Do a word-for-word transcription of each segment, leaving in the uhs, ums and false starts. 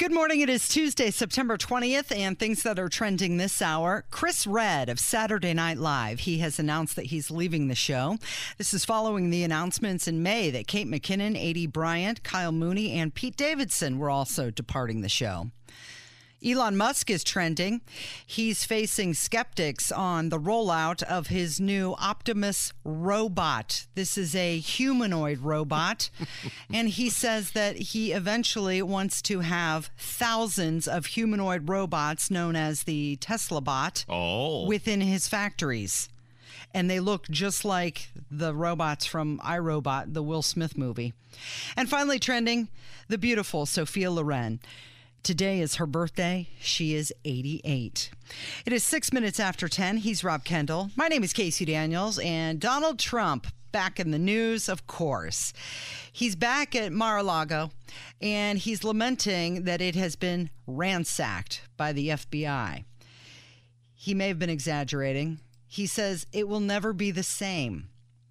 Good morning. It is Tuesday, September twentieth, and things that are trending this hour. Chris Redd of Saturday Night Live. He has announced that he's leaving the show. This is following the announcements in May that Kate McKinnon, Aidy Bryant, Kyle Mooney, and Pete Davidson were also departing the show. Elon Musk is trending. He's facing skeptics on the rollout of his new Optimus robot. This is a humanoid robot, and he says that he eventually wants to have thousands of humanoid robots known as the Tesla bot oh. within his factories. And they look just like the robots from iRobot, the Will Smith movie. And finally trending, the beautiful Sophia Loren. Today is her birthday. She is eighty-eight. It is six minutes after ten. He's Rob Kendall. My name is Casey Daniels, and Donald Trump back in the news, of course. He's back at Mar-a-Lago, and he's lamenting that it has been ransacked by the F B I. He may have been exaggerating. He says it will never be the same.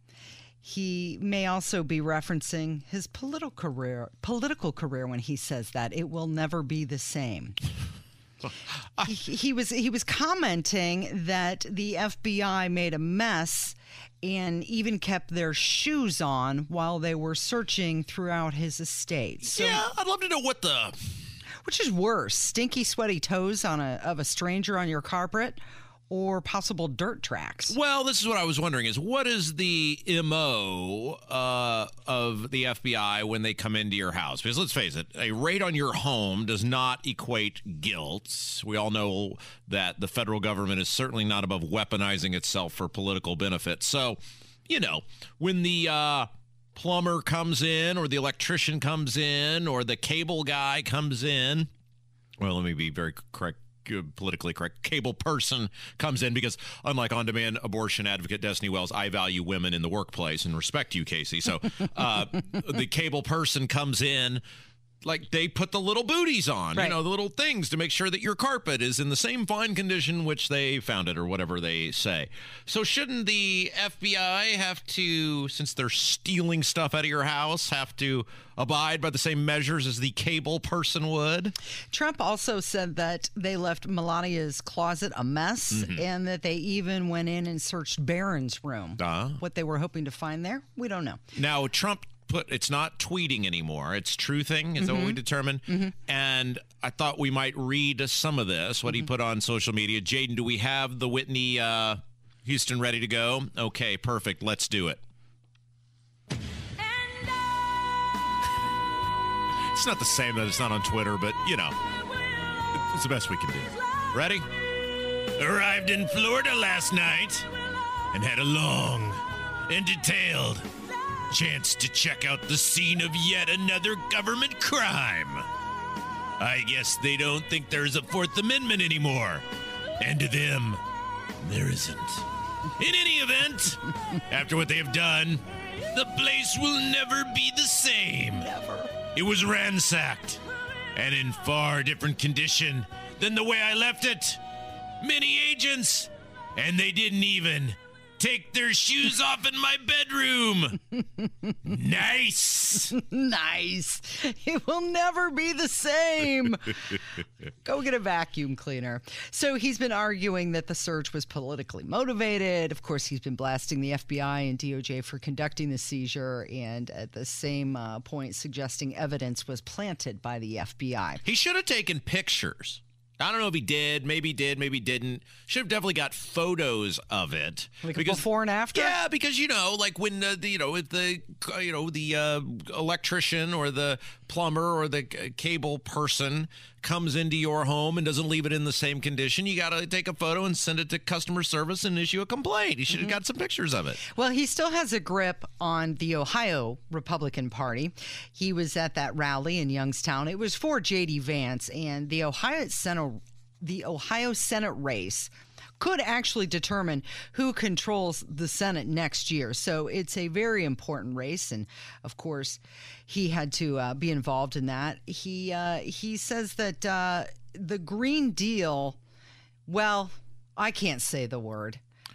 He may also be referencing his political career, political career when he says that it will never be the same. he, he was he was commenting that the F B I made a mess and even kept their shoes on while they were searching throughout his estate. So, yeah, I'd love to know what the... Which is worse, stinky, sweaty toes on a of a stranger on your carpet, or possible dirt tracks? Well, this is what I was wondering, is what is the M O uh, of the F B I when they come into your house? Because let's face it, a raid on your home does not equate guilt. We all know that the federal government is certainly not above weaponizing itself for political benefit. So, you know, when the uh, plumber comes in or the electrician comes in or the cable guy comes in, well, let me be very correct. politically correct cable person comes in, because unlike on-demand abortion advocate Destiny Wells, I value women in the workplace and respect you, Casey. So uh, the cable person comes in, like they put the little booties on, right. you know, the little things to make sure that your carpet is in the same fine condition which they found it, or whatever they say. So shouldn't the F B I have to, since they're stealing stuff out of your house, have to abide by the same measures as the cable person would? Trump also said that they left Melania's closet a mess, mm-hmm. and that they even went in and searched Barron's room. Uh, what they were hoping to find there, we don't know. Now, Trump put, it's not tweeting anymore. It's truthing, is mm-hmm. what we determined. Mm-hmm. And I thought we might read some of this, what mm-hmm. he put on social media. Jaden, do we have the Whitney uh, Houston ready to go? Okay, perfect. Let's do it. It's not the same that it's not on Twitter, but, you know, it's the best we can do. Ready? Arrived in Florida last night and had a long and detailed chance to check out the scene of yet another government crime. I guess they don't think there's a Fourth Amendment anymore. And to them, there isn't. In any event, after what they have done, the place will never be the same. Never. It was ransacked, and in far different condition than the way I left it. Many agents, and they didn't even take their shoes off in my bedroom. Nice. Nice. It will never be the same. Go get a vacuum cleaner. So he's been arguing that the search was politically motivated. Of course, he's been blasting the F B I and D O J for conducting the seizure, and at the same uh, point suggesting evidence was planted by the F B I. He should have taken pictures. I don't know if he did, maybe he did, maybe he didn't. Should have definitely got photos of it. Like because, before and after? Yeah, because, you know, like when, uh, the, you know, the, you know, the uh, electrician or the plumber or the cable person comes into your home and doesn't leave it in the same condition, you got to take a photo and send it to customer service and issue a complaint. You should have mm-hmm. got some pictures of it. Well, he still has a grip on the Ohio Republican Party. He was at that rally in Youngstown. It was for J D Vance, and the Ohio Senate, the Ohio Senate race could actually determine who controls the Senate next year. So it's a very important race. And of course, he had to uh, be involved in that. He uh, he says that uh, the Green Deal, well, I can't say the word.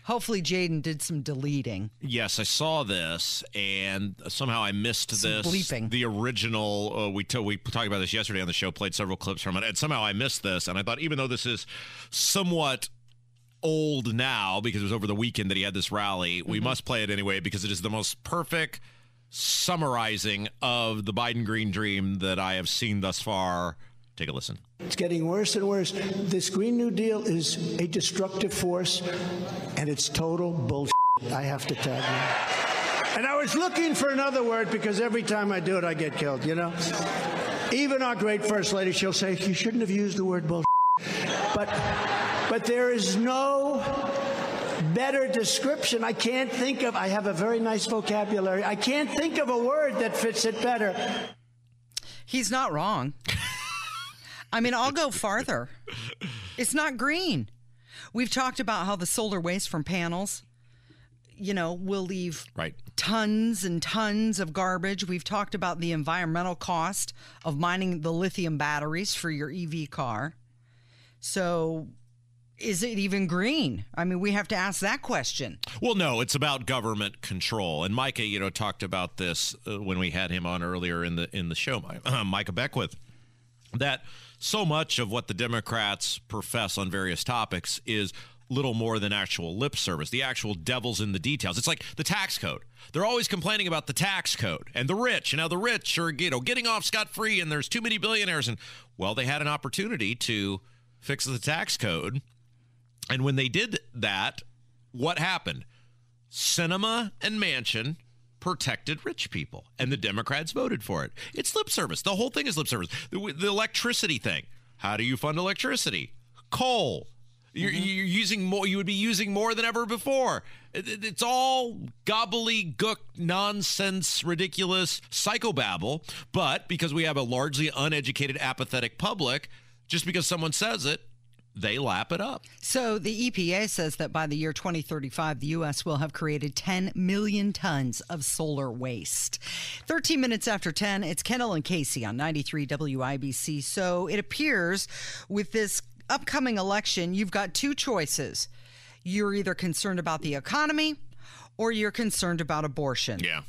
Hopefully Jaden did some deleting. Yes, I saw this, and somehow I missed Some this. bleeping. The original, uh, we, t- we talked about this yesterday on the show, played several clips from it, and somehow I missed this. And I thought, even though this is somewhat old now, because it was over the weekend that he had this rally, we mm-hmm. must play it anyway, because it is the most perfect summarizing of the Biden Green Dream that I have seen thus far. Take a listen. It's getting worse and worse. This Green New Deal is a destructive force, and it's total bullshit, I have to tell you. And I was looking for another word, because every time I do it, I get killed, you know? Even our great First Lady, she'll say, you shouldn't have used the word bullshit. But, but there is no better description. I can't think of, I have a very nice vocabulary. I can't think of a word that fits it better. He's not wrong. I mean, I'll go farther. It's not green. We've talked about how the solar waste from panels, you know, will leave right. tons and tons of garbage. We've talked about the environmental cost of mining the lithium batteries for your E V car. So is it even green? I mean, we have to ask that question. Well, no, it's about government control. And Micah, you know, talked about this uh, when we had him on earlier in the in the show, uh, Micah Beckwith, that so much of what the Democrats profess on various topics is little more than actual lip service. The actual devil's in the details. It's like the tax code. They're always complaining about the tax code and the rich, and how the rich are, you know, getting off scot-free, and there's too many billionaires. And, well, they had an opportunity to fix the tax code. And when they did that, what happened? Sinema and Manchin protected rich people, and the Democrats voted for it. It's lip service. The whole thing is lip service. The, the electricity thing. How do you fund electricity? Coal. You're, mm-hmm. you're using more. You would be using more than ever before. It, it, it's all gobbledygook, nonsense, ridiculous psychobabble. But because we have a largely uneducated, apathetic public, just because someone says it, they lap it up. So the E P A says that by the year twenty thirty-five, the U S will have created ten million tons of solar waste. thirteen minutes after ten, it's Kendall and Casey on ninety-three W I B C. So it appears with this upcoming election, you've got two choices. You're either concerned about the economy or you're concerned about abortion. Yeah.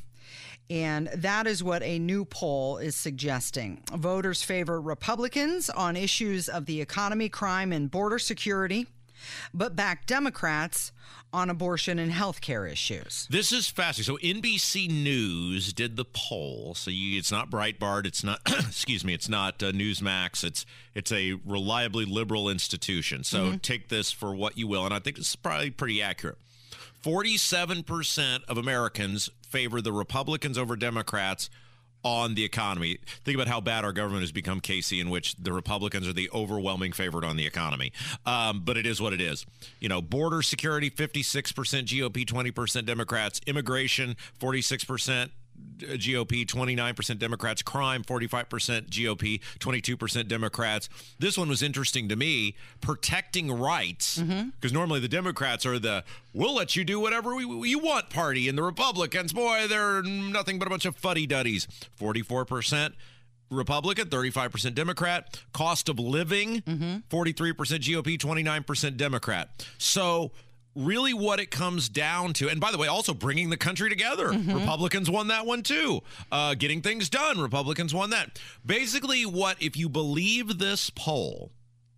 And that is what a new poll is suggesting. Voters favor Republicans on issues of the economy, crime, and border security, but back Democrats on abortion and health care issues. This is fascinating. So N B C News did the poll. So you, it's not Breitbart. It's not, excuse me, it's not uh, Newsmax. It's it's a reliably liberal institution. So mm-hmm. take this for what you will. And I think this is probably pretty accurate. forty-seven percent of Americans favor the Republicans over Democrats on the economy. Think about how bad our government has become, Casey, in which the Republicans are the overwhelming favorite on the economy. Um, but it is what it is. You know, border security, fifty-six percent G O P, twenty percent Democrats. Immigration, forty-six percent G O P, twenty-nine percent Democrats. Crime, forty-five percent G O P, twenty-two percent Democrats. This one was interesting to me. Protecting rights, because mm-hmm. normally the Democrats are the, we'll let you do whatever we, we, you want party, and the Republicans, boy, they're nothing but a bunch of fuddy-duddies. forty-four percent Republican, thirty-five percent Democrat. Cost of living, mm-hmm. forty-three percent G O P, twenty-nine percent Democrat. So really what it comes down to, and by the way, also bringing the country together. Mm-hmm. Republicans won that one too. Uh, getting things done, Republicans won that. Basically what, if you believe this poll,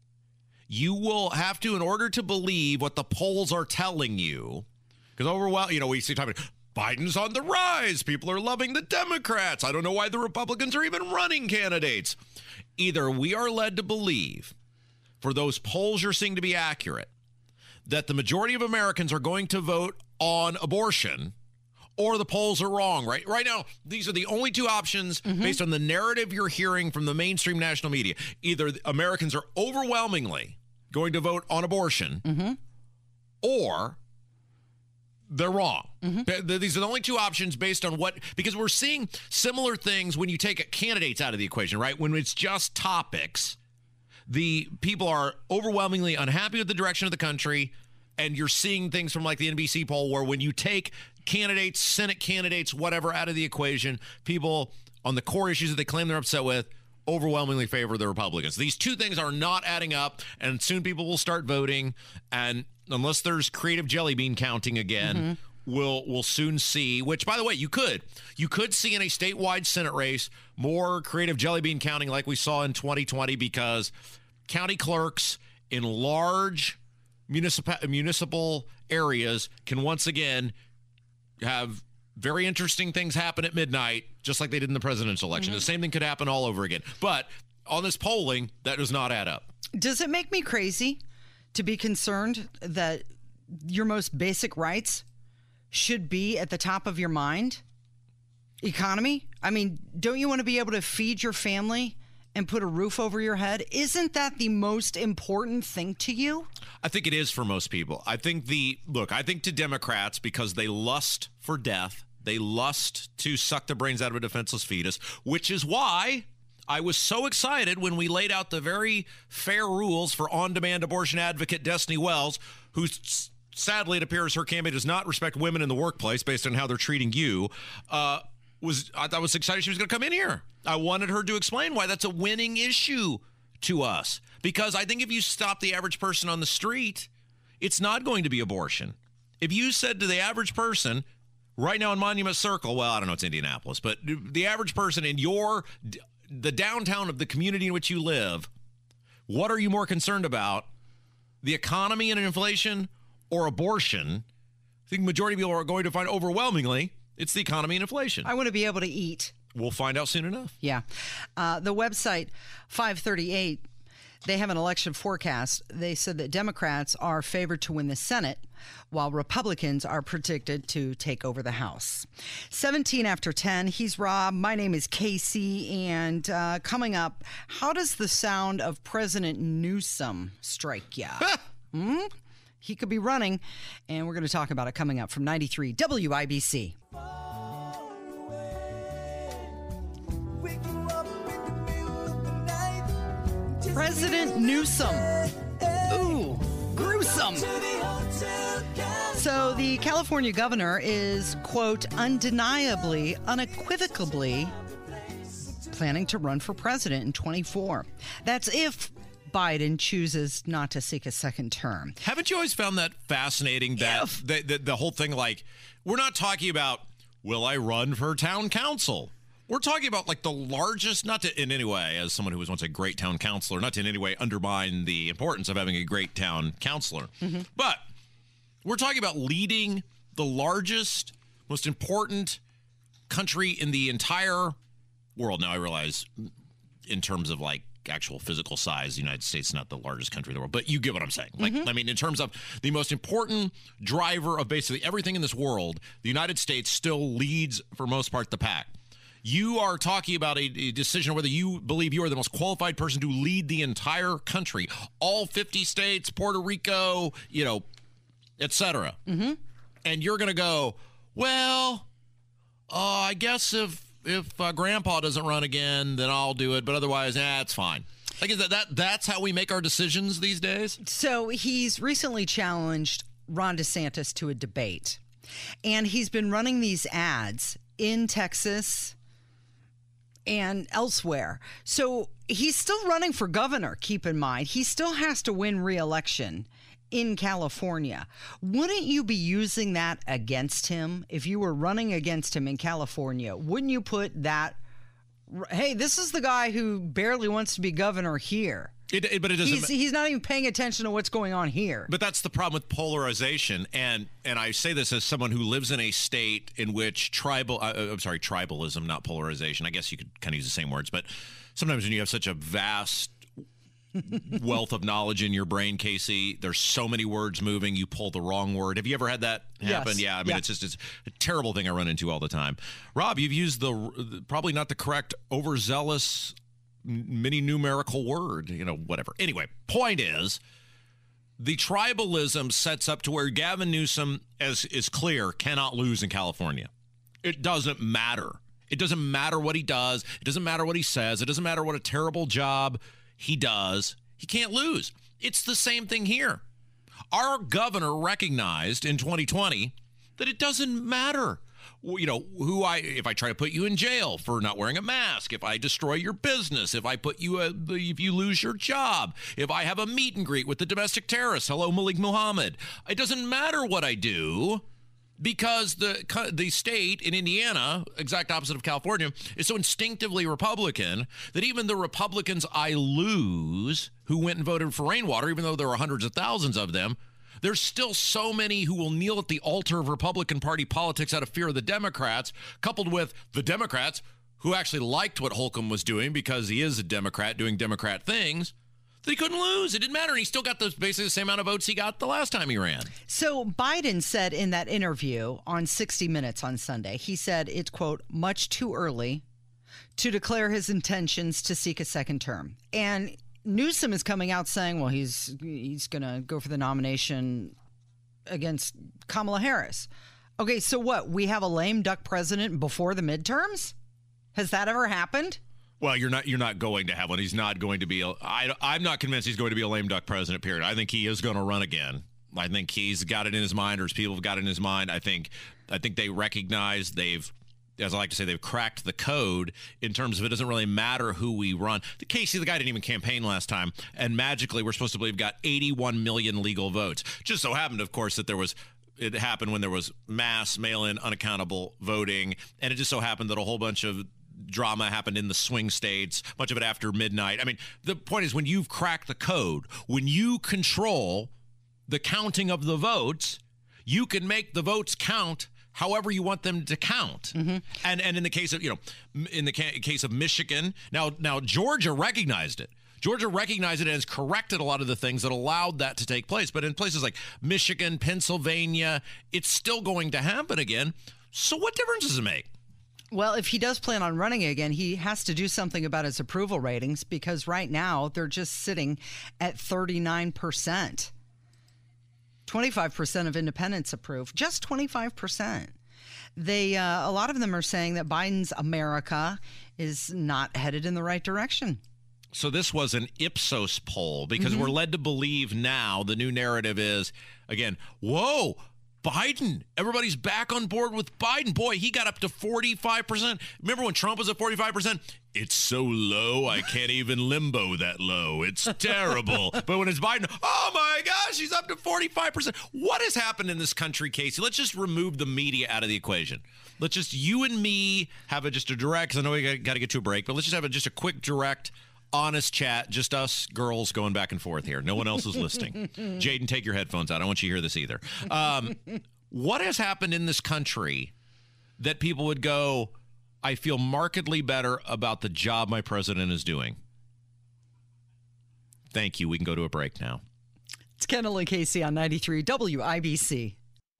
you will have to, in order to believe what the polls are telling you, because overwhelming, you know, we see talking, Biden's on the rise. People are loving the Democrats. I don't know why the Republicans are even running candidates. Either we are led to believe, for those polls you're seeing to be accurate, that the majority of Americans are going to vote on abortion, or the polls are wrong. Right right now, these are the only two options mm-hmm. based on the narrative you're hearing from the mainstream national media. Either Americans are overwhelmingly going to vote on abortion, mm-hmm. or they're wrong. Mm-hmm. These are the only two options based on what, because we're seeing similar things when you take candidates out of the equation, right? When it's just topics, the people are overwhelmingly unhappy with the direction of the country, and you're seeing things from like the N B C poll where when you take candidates, Senate candidates, whatever, out of the equation, people on the core issues that they claim they're upset with, overwhelmingly favor the Republicans. These two things are not adding up, and soon people will start voting. And unless there's creative jelly bean counting again, mm-hmm. we'll we'll soon see. Which, by the way, you could you could see in a statewide Senate race more creative jelly bean counting like we saw in twenty twenty, because county clerks in large municipal municipal areas can once again have very interesting things happen at midnight, just like they did in the presidential election. Mm-hmm. The same thing could happen all over again. But on this polling, that does not add up. Does it make me crazy to be concerned that your most basic rights should be at the top of your mind? Economy? I mean, don't you want to be able to feed your family and put a roof over your head? Isn't that the most important thing to you? I think it is for most people. I think the, look, I think to Democrats, because they lust for death, they lust to suck the brains out of a defenseless fetus, which is why I was so excited when we laid out the very fair rules for on-demand abortion advocate Destiny Wells, who sadly it appears her campaign does not respect women in the workplace based on how they're treating you. Uh, was I thought was excited she was going to come in here. I wanted her to explain why that's a winning issue to us, because I think if you stop the average person on the street, it's not going to be abortion. If you said to the average person right now in Monument Circle, well, I don't know, it's Indianapolis, but the average person in your the downtown of the community in which you live, what are you more concerned about, the economy and inflation or abortion? I think the majority of people are going to find overwhelmingly it's the economy and inflation. I want to be able to eat. We'll find out soon enough. Yeah. Uh, the website five thirty-eight, they have an election forecast. They said that Democrats are favored to win the Senate, while Republicans are predicted to take over the House. seventeen after ten, he's Rob. My name is Casey. And uh, coming up, how does the sound of President Newsom strike you? hmm? He could be running, and we're going to talk about it coming up from ninety-three W I B C. President Newsom. Ooh, gruesome. So the California governor is, quote, undeniably, unequivocally planning to run for president in twenty-four. That's if Biden chooses not to seek a second term. Haven't you always found that fascinating, that the, the, the whole thing, like, we're not talking about, will I run for town council? We're talking about, like, the largest, not to in any way, as someone who was once a great town councilor, not to in any way undermine the importance of having a great town councilor. Mm-hmm. But we're talking about leading the largest, most important country in the entire world. Now, I realize in terms of, like, actual physical size, the United States is not the largest country in the world, but you get what I'm saying. Like, mm-hmm. I mean, in terms of the most important driver of basically everything in this world, the United States still leads, for most part, the pack. You are talking about a, a decision whether you believe you are the most qualified person to lead the entire country, all fifty states, Puerto Rico, you know, et cetera. Mm-hmm. And you're going to go, well, uh, I guess if if uh, Grandpa doesn't run again, then I'll do it. But otherwise, nah, it's fine. Like, is that, that that's how we make our decisions these days? So he's recently challenged Ron DeSantis to a debate, and he's been running these ads in Texas and elsewhere. So he's still running for governor, keep in mind. He still has to win re-election in California. Wouldn't you be using that against him if you were running against him in California? Wouldn't you put that, hey, this is the guy who barely wants to be governor here. It, it, but it doesn't. He's, he's not even paying attention to what's going on here. But that's the problem with polarization, and and I say this as someone who lives in a state in which tribal, uh, I'm sorry, tribalism, not polarization. I guess you could kind of use the same words, but sometimes when you have such a vast wealth of knowledge in your brain, Casey, there's so many words moving, you pull the wrong word. Have you ever had that happen? Yes. Yeah, I mean, yeah. it's just it's a terrible thing I run into all the time. Rob, you've used the probably not the correct overzealous mini numerical word, you know, whatever. Anyway, point is, the tribalism sets up to where Gavin Newsom, as is clear, cannot lose in California. It doesn't matter. It doesn't matter what he does. It doesn't matter what he says. It doesn't matter what a terrible job he does. He can't lose. It's the same thing here. Our governor recognized in twenty twenty that it doesn't matter you know, who I, if I try to put you in jail for not wearing a mask, if I destroy your business, if I put you, a, if you lose your job, if I have a meet and greet with the domestic terrorist, hello, Malik Muhammad. It doesn't matter what I do, because the the state in Indiana, exact opposite of California, is so instinctively Republican that even the Republicans I lose who went and voted for Rainwater, even though there are hundreds of thousands of them, there's still so many who will kneel at the altar of Republican Party politics out of fear of the Democrats, coupled with the Democrats who actually liked what Holcomb was doing because he is a Democrat doing Democrat things. They couldn't lose. It didn't matter. And he still got the, basically the same amount of votes he got the last time he ran. So Biden said in that interview on sixty minutes on Sunday, he said it's, quote, much too early to declare his intentions to seek a second term. And Newsom is coming out saying, well, he's he's going to go for the nomination against Kamala Harris. Okay, so what? We have a lame duck president before the midterms? Has that ever happened? Well, you're not you're not going to have one. He's not going to be a, I, I'm not convinced he's going to be a lame duck president, period. I think he is going to run again. I think he's got it in his mind, or his people have got it in his mind. I think I think they recognize they've, as I like to say, they've cracked the code in terms of it doesn't really matter who we run. The Casey, the guy didn't even campaign last time, and magically we're supposed to believe got eighty-one million legal votes. Just so happened, of course, that there was it happened when there was mass mail-in unaccountable voting, and it just so happened that a whole bunch of drama happened in the swing states, much of it after midnight. I mean, the point is, when you've cracked the code, when you control the counting of the votes, you can make the votes count however you want them to count. Mm-hmm. And and in the case of, you know, in the ca- case of Michigan, now now Georgia recognized it. Georgia recognized it and has corrected a lot of the things that allowed that to take place. But in places like Michigan, Pennsylvania, it's still going to happen again. So what difference does it make? Well, if he does plan on running again, he has to do something about his approval ratings, because right now they're just sitting at thirty-nine percent. twenty-five percent of independents approve, just twenty-five percent. They, uh, a lot of them are saying that Biden's America is not headed in the right direction. So this was an Ipsos poll, because mm-hmm. we're led to believe now the new narrative is, again, whoa, Biden. Everybody's back on board with Biden. Boy, he got up to forty-five percent. Remember when Trump was at forty-five percent? It's so low, I can't even limbo that low. It's terrible. But when it's Biden, oh my gosh, he's up to forty-five percent. What has happened in this country, Casey? Let's just remove the media out of the equation. Let's just, you and me, have a, just a direct, because I know we got to get to a break, but let's just have a, just a quick, direct, honest chat, just us girls going back and forth here. No one else is listening. Jaden, take your headphones out. I don't want you to hear this either. Um, what has happened in this country that people would go, I feel markedly better about the job my president is doing? Thank you. We can go to a break now. It's Kendall and Casey on ninety-three W I B C.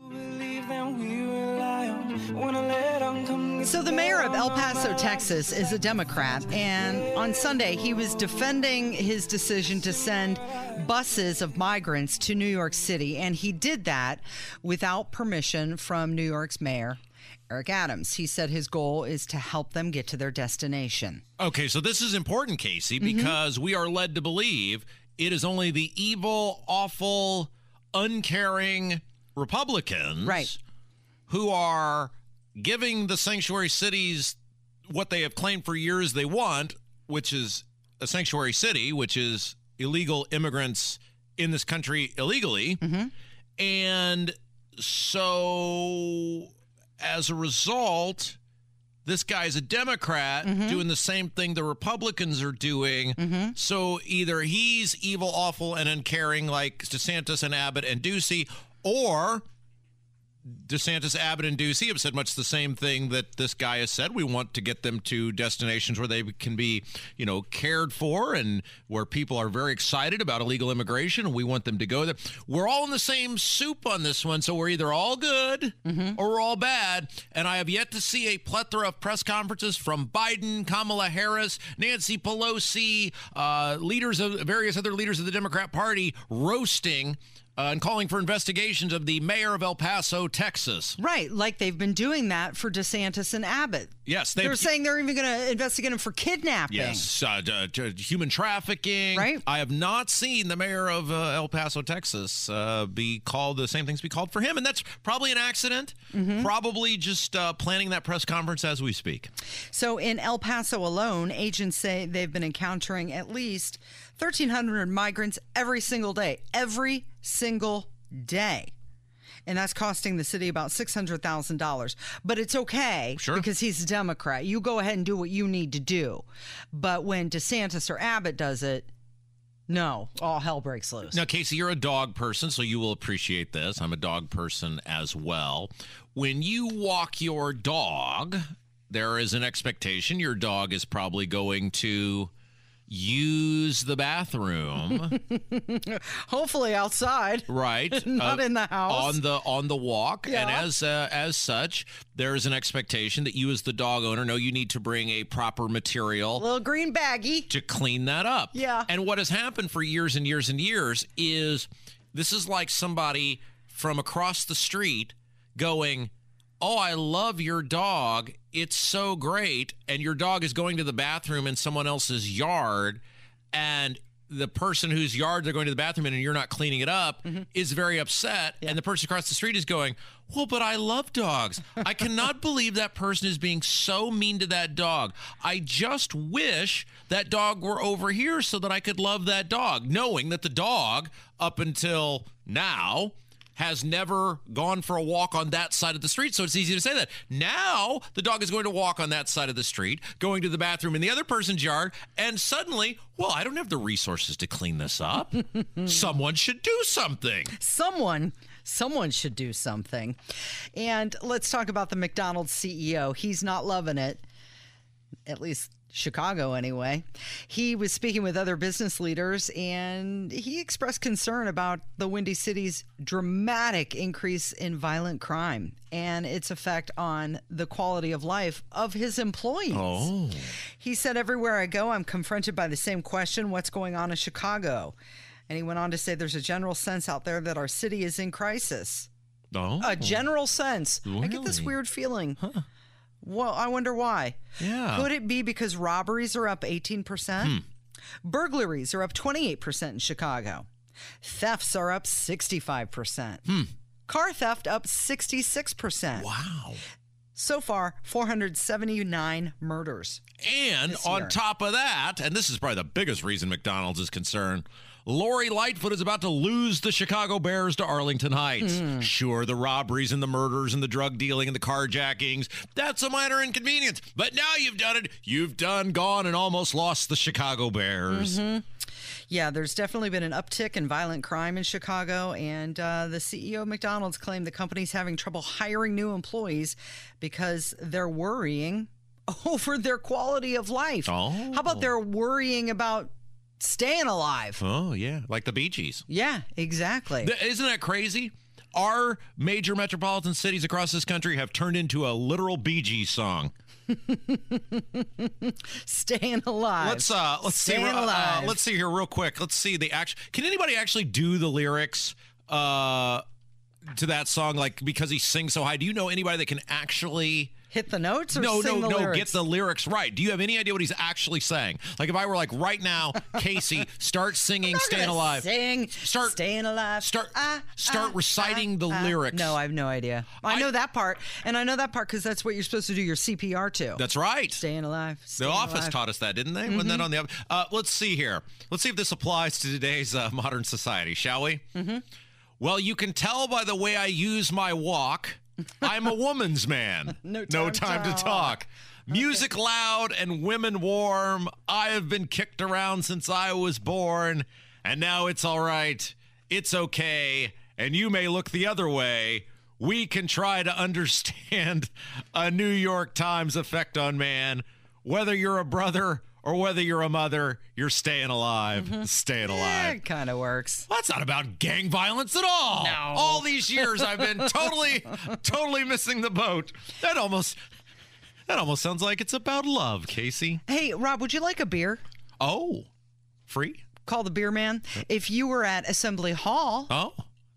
So the mayor of El Paso, Texas, is a Democrat, and on Sunday he was defending his decision to send buses of migrants to New York City, and he did that without permission from New York's mayor, Eric Adams. He said his goal is to help them get to their destination. Okay, so this is important, Casey, because mm-hmm. we are led to believe it is only the evil, awful, uncaring Republicans right. who are giving the sanctuary cities what they have claimed for years they want, which is a sanctuary city, which is illegal immigrants in this country illegally. Mm-hmm. And so as a result, this guy's a Democrat mm-hmm. doing the same thing the Republicans are doing. Mm-hmm. So either he's evil, awful, and uncaring like DeSantis and Abbott and Ducey, or DeSantis, Abbott, and Ducey have said much the same thing that this guy has said. We want to get them to destinations where they can be, you know, cared for and where people are very excited about illegal immigration, and we want them to go there. We're all in the same soup on this one, so we're either all good mm-hmm. or we're all bad. And I have yet to see a plethora of press conferences from Biden, Kamala Harris, Nancy Pelosi, uh, leaders of various other leaders of the Democrat Party roasting uh, and calling for investigations of the mayor of El Paso, Texas. Right, like they've been doing that for DeSantis and Abbott. Yes, they're saying they're even going to investigate him for kidnapping. Yes, uh, d- d- human trafficking. Right. I have not seen the mayor of uh, El Paso, Texas, uh, be called the same things be called for him, and that's probably an accident. Mm-hmm. Probably just uh, planning that press conference as we speak. So in El Paso alone, agents say they've been encountering at least thirteen hundred migrants every single day, every single day. And that's costing the city about six hundred thousand dollars. But it's okay sure. because he's a Democrat. You go ahead and do what you need to do. But when DeSantis or Abbott does it, no, all hell breaks loose. Now, Casey, you're a dog person, so you will appreciate this. I'm a dog person as well. When you walk your dog, there is an expectation your dog is probably going to use the bathroom. Hopefully outside. Right. Not uh, in the house. On the on the walk. Yeah. And as uh, as such, there is an expectation that you as the dog owner know you need to bring a proper material. Little green baggie. To clean that up. Yeah. And what has happened for years and years and years is this is like somebody from across the street going, oh, I love your dog. It's so great. And your dog is going to the bathroom in someone else's yard. And the person whose yard they're going to the bathroom in and you're not cleaning it up mm-hmm. is very upset. Yeah. And the person across the street is going, well, but I love dogs. I cannot believe that person is being so mean to that dog. I just wish that dog were over here so that I could love that dog, knowing that the dog, up until now, has never gone for a walk on that side of the street. So it's easy to say that. Now the dog is going to walk on that side of the street, going to the bathroom in the other person's yard, and suddenly, well, I don't have the resources to clean this up. Someone should do something. Someone, someone should do something. And let's talk about the McDonald's C E O. He's not loving it, at least Chicago anyway. He was speaking with other business leaders and he expressed concern about the Windy City's dramatic increase in violent crime and its effect on the quality of life of his employees. Oh. He said, everywhere I go, I'm confronted by the same question, what's going on in Chicago? And he went on to say there's a general sense out there that our city is in crisis. Oh. A general sense. Really? I get this weird feeling. Huh. Well, I wonder why. Yeah. Could it be because robberies are up eighteen percent? Hmm. Burglaries are up twenty-eight percent in Chicago. Thefts are up sixty-five percent. Hmm. Car theft up sixty-six percent. Wow. So far, four hundred seventy-nine murders. And on top of that, and this is probably the biggest reason McDonald's is concerned, Lori Lightfoot is about to lose the Chicago Bears to Arlington Heights. Mm. Sure, the robberies and the murders and the drug dealing and the carjackings, that's a minor inconvenience. But now you've done it. You've done, gone, and almost lost the Chicago Bears. Mm-hmm. Yeah, there's definitely been an uptick in violent crime in Chicago, and uh, the C E O of McDonald's claimed the company's having trouble hiring new employees because they're worrying over their quality of life. Oh. How about they're worrying about staying alive? Oh, yeah, like the Bee Gees. Yeah, exactly. The, isn't that crazy? Our major metropolitan cities across this country have turned into a literal Bee Gees song. Staying alive. Let's uh, let's Staying see. Uh, alive. uh, let's see here real quick. Let's see the action. Can anybody actually do the lyrics uh, to that song? Like because he sings so high. Do you know anybody that can actually hit the notes or no, sing no, the no, lyrics? get the lyrics right? Do you have any idea what he's actually saying? Like if I were like right now, Casey, start singing I'm not "Staying gonna Alive." Sing. Start Staying alive. Start ah, start ah, reciting ah, the ah. lyrics. No, I have no idea. I, I know that part, and I know that part because that's what you're supposed to do your C P R to. That's right. Staying alive. The Staying Office alive. taught us that, didn't they? Mm-hmm. Wasn't that on the? Uh, let's see here. Let's see if this applies to today's uh, modern society, shall we? Mm-hmm. Well, you can tell by the way I use my walk. I'm a woman's man. no, time no time to to talk. talk. Music loud and women warm. I have been kicked around since I was born, and now it's all right. It's okay, and you may look the other way. We can try to understand a New York Times effect on man. Whether you're a brother or whether you're a mother, you're staying alive. Mm-hmm. Staying alive. Yeah, it kind of works. Well, that's not about gang violence at all. No. All these years I've been totally, totally missing the boat. That almost, that almost sounds like it's about love, Casey. Hey, Rob, would you like a beer? Oh, free? Call the beer man. If you were at Assembly Hall. Oh,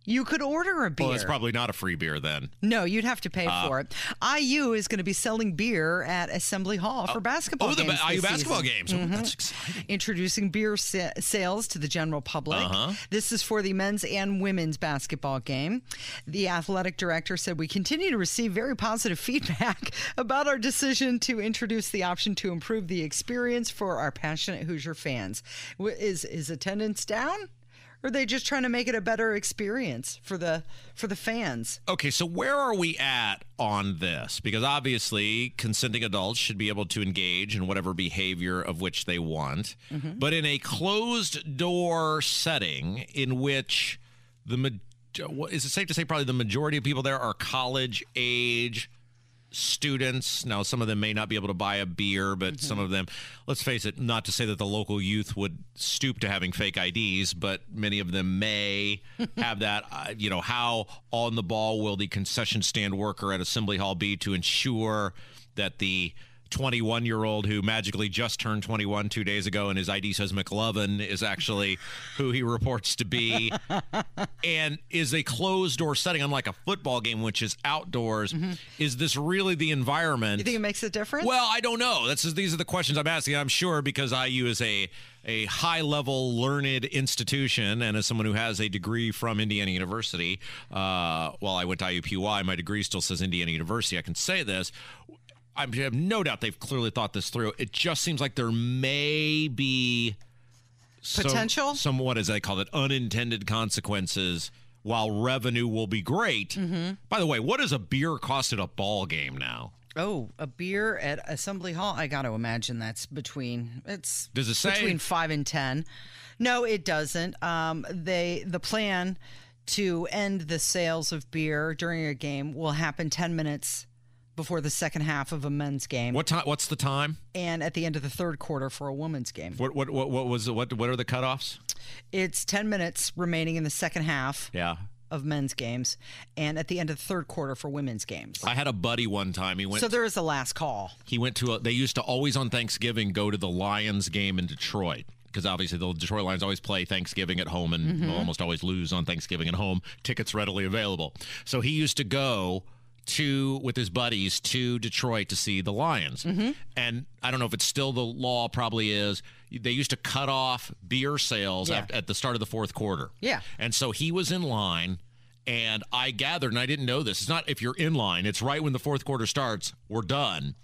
You could order a beer. Well, it's probably not a free beer then. No, you'd have to pay Uh, for it. I U is going to be selling beer at Assembly Hall for basketball Oh, the games ba- I U this basketball season. games. Oh, that's exciting. Introducing beer sa- sales to the general public. Uh-huh. This is for the men's and women's basketball game. The athletic director said, we continue to receive very positive feedback about our decision to introduce the option to improve the experience for our passionate Hoosier fans. W- Is, is attendance down? Or are they just trying to make it a better experience for the for the fans? Okay, so where are we at on this? Because obviously, consenting adults should be able to engage in whatever behavior of which they want. Mm-hmm. But in a closed door setting in which the ma- what- is it safe to say probably the majority of people there are college age students? Now, some of them may not be able to buy a beer, but Mm-hmm. some of them, let's face it, not to say that the local youth would stoop to having fake I Ds, but many of them may have that. Uh, you know, how on the ball will the concession stand worker at Assembly Hall be to ensure that the twenty-one-year-old who magically just turned twenty-one two days ago and his I D says McLovin is actually who he reports to be, and is a closed-door setting, unlike a football game, which is outdoors. Mm-hmm. Is this really the environment? You think it makes a difference? Well, I don't know. That's just, these are the questions I'm asking. I'm sure because I U is a a high-level learned institution, and as someone who has a degree from Indiana University, uh, well, I went to I U P Y. My degree still says Indiana University. I can say this. I have no doubt they've clearly thought this through. It just seems like there may be some, Potential? some, what is they call it, unintended consequences. While revenue will be great. Mm-hmm. By the way, what does a beer cost at a ball game now? Oh, a beer at Assembly Hall? I got to imagine that's between it's Does it say? between five and ten. No, it doesn't. Um, they the plan to end the sales of beer during a game will happen ten minutes before the second half of a men's game, What time? What's the time? and at the end of the third quarter for a women's game. What what what, what was what what are the cutoffs? It's ten minutes remaining in the second half Yeah. of men's games, and at the end of the third quarter for women's games. I had a buddy one time. He went. So there is a last call. he went to. A, they used to always on Thanksgiving go to the Lions game in Detroit. Because obviously the Detroit Lions always play Thanksgiving at home and Mm-hmm. will almost always lose on Thanksgiving at home. Tickets readily available. So he used to go to with his buddies to Detroit to see the Lions. Mm-hmm. And I don't know if it's still the law, probably is. They used to cut off beer sales Yeah. at, at the start of the fourth quarter. Yeah. And so he was in line. And I gathered, and I didn't know this, it's not if you're in line, it's right when the fourth quarter starts, we're done.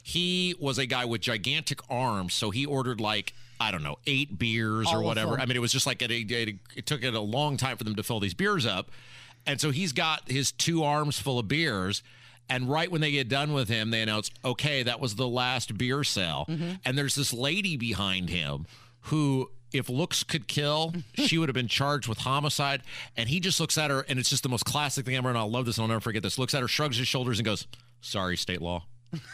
He was a guy with gigantic arms, so he ordered like, I don't know, eight beers All or of whatever. them. I mean, it was just like, it, it, it took it a long time for them to fill these beers up. And so he's got his two arms full of beers. And right when they get done with him, they announce, okay, that was the last beer sale. Mm-hmm. And there's this lady behind him who, if looks could kill, she would have been charged with homicide. And he just looks at her, and it's just the most classic thing ever. And I'll love this, and I'll never forget this. Looks at her, shrugs his shoulders, and goes, sorry, state law.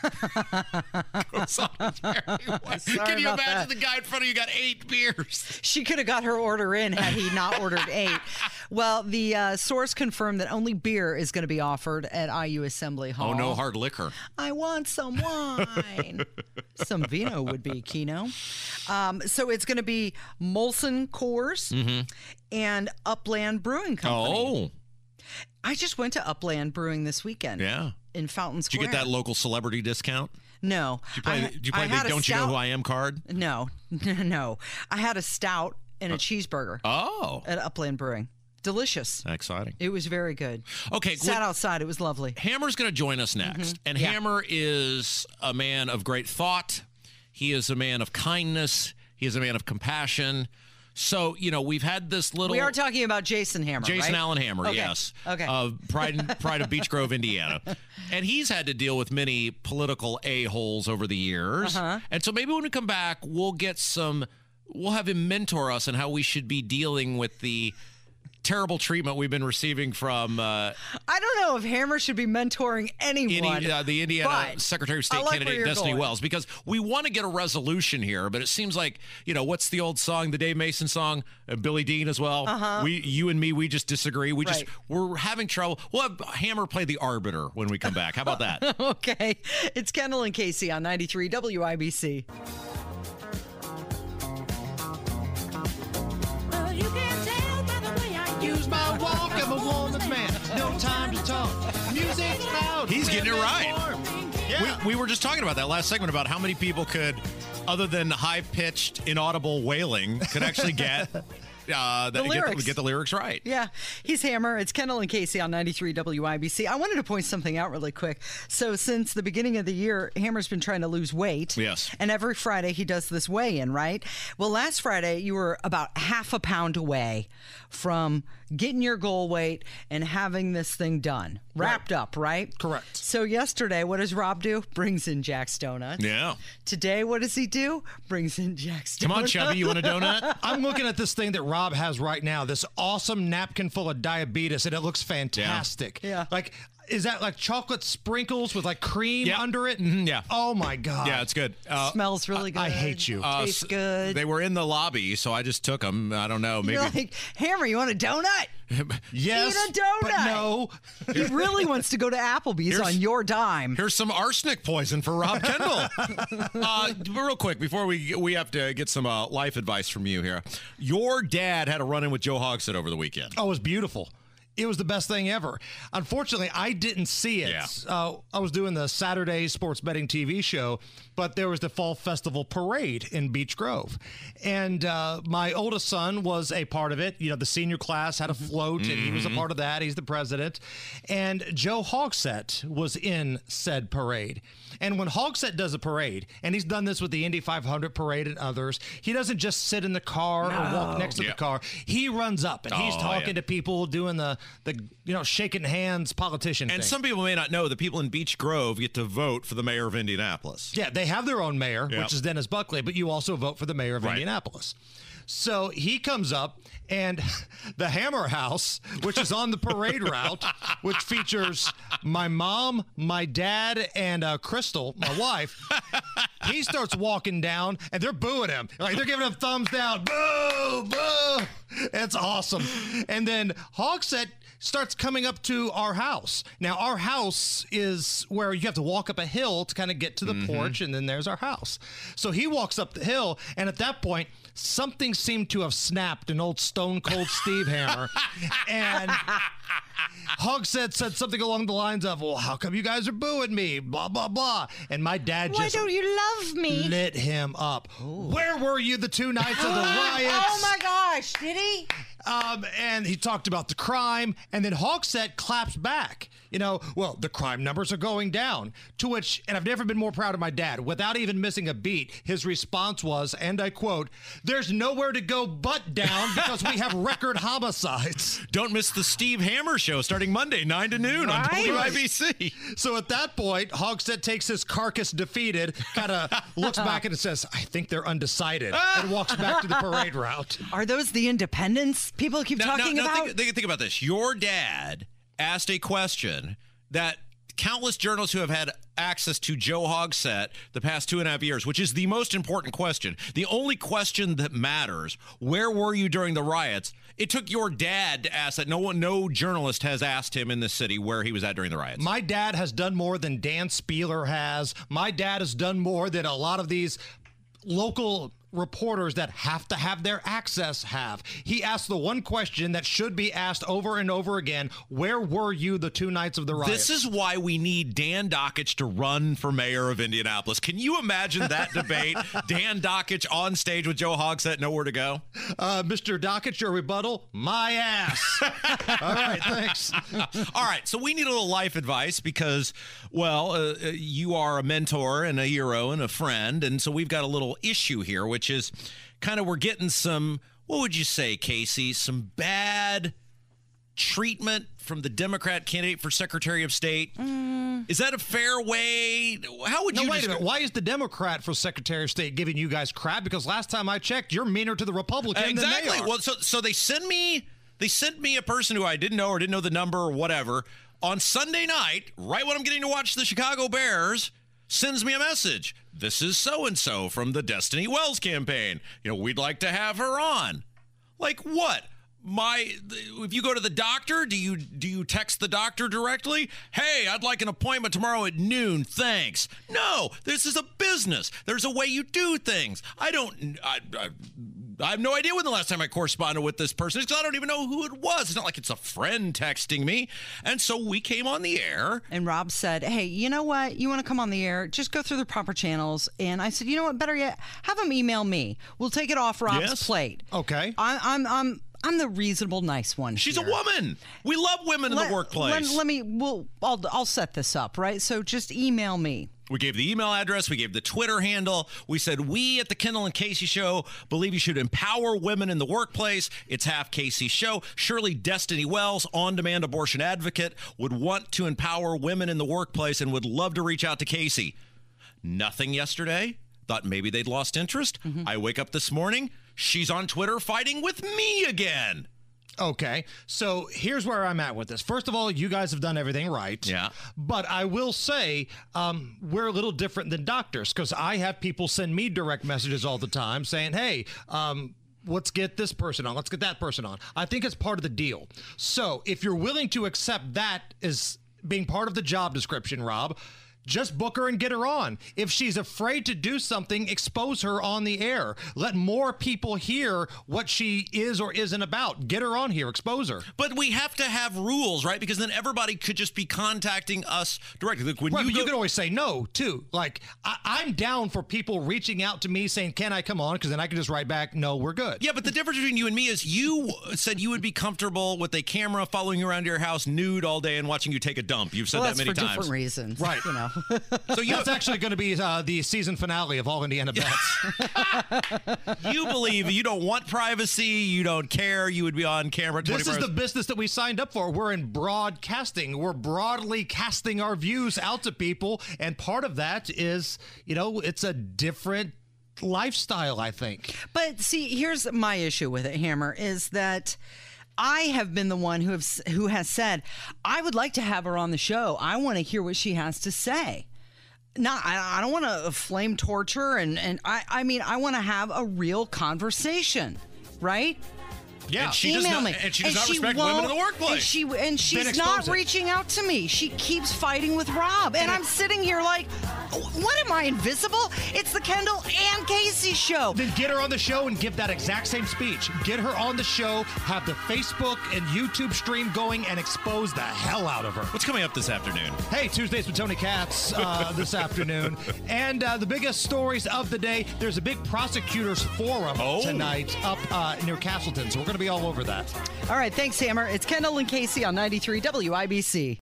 Goes on his merry way. Sorry Can you about imagine that. the guy in front of you got eight beers? She could have got her order in had he not ordered eight. Well, the uh, source confirmed that only beer is going to be offered at I U Assembly Hall. Oh, no hard liquor. I want some wine. Some vino would be Kino. Um, so it's going to be Molson Coors and Upland Brewing Company. Mm-hmm. Oh, I just went to Upland Brewing this weekend. yeah. In Fountain Did Square. you get that local celebrity discount? No. Did you play, I, did you play I the had a Don't You Know Who stout- I Am card? No. No. I had a stout and a cheeseburger Oh, at Upland Brewing. Delicious. exciting. It was very good. Okay, Sat look- outside. It was lovely. Hammer's going to join us next. And Yeah. Hammer is a man of great thought. He is a man of kindness. He is a man of compassion. So, you know, we've had this little... We are talking about Jason Hammer, Jason right? Allen Hammer, Okay. yes. Okay. Of Pride, Pride of Beech Grove, Indiana. And he's had to deal with many political a-holes over the years. Uh-huh. And so maybe when we come back, we'll get some... We'll have him mentor us on how we should be dealing with the terrible treatment we've been receiving from uh, I don't know if Hammer should be mentoring anyone. Indi- uh, the Indiana but Secretary of I State like where candidate you're Destiny going. Wells, because we want to get a resolution here, but it seems like, you know, what's the old song, the Dave Mason song, uh, Billy Dean as well. Uh-huh. We, you and me, we just disagree. We just Right. we're having trouble. We'll have Hammer play the arbiter when we come back. How about that? Okay. It's Kendall and Casey on ninety-three W I B C. You can tell by the way I use my walk. I'm a we were just talking about that last segment about how many people could, other than high-pitched, inaudible wailing, could actually get uh, the get, lyrics. get the lyrics right. Yeah, he's Hammer. It's Kendall and Casey on ninety-three W I B C. I wanted to point something out really quick. So since the beginning of the year, Hammer's been trying to lose weight. Yes. And every Friday he does this weigh-in, right? Well, last Friday you were about half a pound away from getting your goal weight and having this thing done, wrapped Right. up, right? Correct. So yesterday, what does Rob do? Brings in Jack's Donuts. Yeah. Today, what does he do? Brings in Jack's Come Donuts. on, Chubby, you want a donut? I'm looking at this thing that Rob has right now, this awesome napkin full of diabetes, and it looks fantastic. Yeah. Like, is that like chocolate sprinkles with like cream Yeah. under it? Mhm, yeah. Oh my God. Yeah, it's good. Uh, Smells really good. I hate you. uh, Tastes s- good. They were in the lobby, so I just took them. I don't know. Maybe. You're like, Hammer, you want a donut? Yes. Eat a donut. But no. He really wants to go to Applebee's Here's- on your dime. Here's some arsenic poison for Rob Kendall. uh, real quick, before we we have to get some uh, life advice from you here. Your dad had a run-in with Joe Hogsett over the weekend. Oh, it was beautiful. It was the best thing ever. Unfortunately, I didn't see it. Yeah. Uh, I was doing the Saturday sports betting T V show, but there was the Fall Festival Parade in Beach Grove. And uh, my oldest son was a part of it. You know, the senior class had a float, and he was a part of that. He's the president. And Joe Hogsett was in said parade. And when Hogsett does a parade, and he's done this with the Indy five hundred parade and others, he doesn't just sit in the car or walk next to Yeah. the car. He runs up, and he's Oh, talking yeah. to people, doing the, the you know, shaking hands politician And thing. some people may not know that people in Beach Grove get to vote for the mayor of Indianapolis. Yeah, they have their own mayor, Yeah. which is Dennis Buckley, but you also vote for the mayor of Right. Indianapolis. So he comes up, and the Hammer House, which is on the parade route, which features my mom, my dad, and uh, Crystal, my wife, he starts walking down, and they're booing him. Like, they're giving him thumbs down. Boo! Boo! It's awesome. And then Hogsett starts coming up to our house. Now, our house is where you have to walk up a hill to kind of get to the porch, and then there's our house. So he walks up the hill, and at that point, something seemed to have snapped in old Stone Cold Steve Hammer. And Hogsett said something along the lines of, well, how come you guys are booing me? Blah, blah, blah. And my dad Why just don't you love me? lit him up. Where were you the two nights of the riots? Oh my gosh, did he? Um, and he talked about the crime, and then Hogsett claps back. You know, well, the crime numbers are going down. To which, and I've never been more proud of my dad, without even missing a beat, his response was, and I quote, "There's nowhere to go but down because we have record homicides." Don't miss the Steve Hammer Show starting Monday, nine to noon on Right. W I B C. So at that point, Hogsett takes his carcass defeated, kind of looks back and says, I think they're undecided, and walks back to the parade route. Are those the independents people keep Now, talking now, now about? think, think, think about this. Your dad asked a question that countless journalists who have had access to Joe Hogsett the past two and a half years, which is the most important question, the only question that matters, where were you during the riots? It took your dad to ask that. No one, no journalist has asked him in this city where he was at during the riots. My dad has done more than Dan Spieler has. My dad has done more than a lot of these local reporters that have to have their access have. He asked the one question that should be asked over and over again: where were you the two nights of the riot? This is why we need Dan Dockich to run for mayor of Indianapolis. Can you imagine that debate? Dan Dockich on stage with Joe Hogsett, nowhere to go. uh, Mister Dockich, your rebuttal? My ass. All right, thanks. All right, so we need a little life advice because, well, uh, uh, you are a mentor and a hero and a friend, and so we've got a little issue here, which is kind of we're getting some, what would you say, Casey, some bad treatment from the Democrat candidate for Secretary of State. Mm. Is that a fair way? How would No, you wait descri- a minute. Why is the Democrat for Secretary of State giving you guys crap? Because last time I checked, you're meaner to the Republican Exactly. than they are. Well, so so they send me they sent me a person who I didn't know or didn't know the number or whatever on Sunday night, right when I'm getting to watch the Chicago Bears, sends me a message. This is so and so from the Destiny Wells campaign. You know, we'd like to have her on. Like what? My if you go to the doctor, do you do you text the doctor directly? Hey, I'd like an appointment tomorrow at noon. Thanks. No, this is a business. There's a way you do things. I don't I, I, I have no idea when the last time I corresponded with this person is because I don't even know who it was. It's not like it's a friend texting me. And so we came on the air. And Rob said, hey, you know what? You want to come on the air? Just go through the proper channels. And I said, you know what? Better yet, have them email me. We'll take it off Rob's Yes. plate. Okay. I, I'm, I'm, I'm the reasonable, nice one. She's here. a woman. We love women in Let- the workplace. Let, let me, we'll, I'll, I'll set this up, right? So just email me. We gave the email address. We gave the Twitter handle. We said, we at the Kendall and Casey Show believe you should empower women in the workplace. It's half Casey Show. Surely Destiny Wells, on-demand abortion advocate, would want to empower women in the workplace and would love to reach out to Casey. Nothing yesterday. Thought maybe they'd lost interest. Mm-hmm. I wake up this morning. She's on Twitter fighting with me again. Okay, so here's where I'm at with this. First of all, you guys have done everything right. Yeah. But I will say um, we're a little different than doctors because I have people send me direct messages all the time saying, hey, um, let's get this person on. Let's get that person on. I think it's part of the deal. So if you're willing to accept that as being part of the job description, Rob, just book her and get her on. If she's afraid to do something, expose her on the air. Let more people hear what she is or isn't about. Get her on here. Expose her. But we have to have rules, right? Because then everybody could just be contacting us directly. Like when Right, you but go- you could always say no, too. Like, I- I'm down for people reaching out to me saying, can I come on? Because then I can just write back, no, we're good. Yeah, but the difference between you and me is you said you would be comfortable with a camera following you around your house nude all day and watching you take a dump. You've said Well, that that's many for times. different reasons. Right. You know. So you That's actually going to be uh, the season finale of All Indiana Bets. you believe you don't want privacy, you don't care, you would be on camera This twenty-four is the hours. business that we signed up for. We're in broadcasting. We're broadly casting our views out to people. And part of that is, you know, it's a different lifestyle, I think. But see, here's my issue with it, Hammer, is that I have been the one who have who has said, I would like to have her on the show. I want to hear what she has to say. No, I, I don't want to flame torture, and, and I, I mean, I want to have a real conversation, right? Yeah. And she does Email not, me. and she does not she respect women in the won't- workplace. And, she, and she's expose not it. reaching out to me. She keeps fighting with Rob. And I'm sitting here like, what am I, invisible? It's the Kendall and Casey show. Then get her on the show and give that exact same speech. Get her on the show, have the Facebook and YouTube stream going, and expose the hell out of her. What's coming up this afternoon? Hey, Tuesdays with Tony Katz uh, this afternoon. And uh, the biggest stories of the day, there's a big prosecutors forum Oh. tonight up uh, near Castleton. So we're going to be all over that. All right, thanks, Hammer. It's Kendall and Casey on ninety-three W I B C.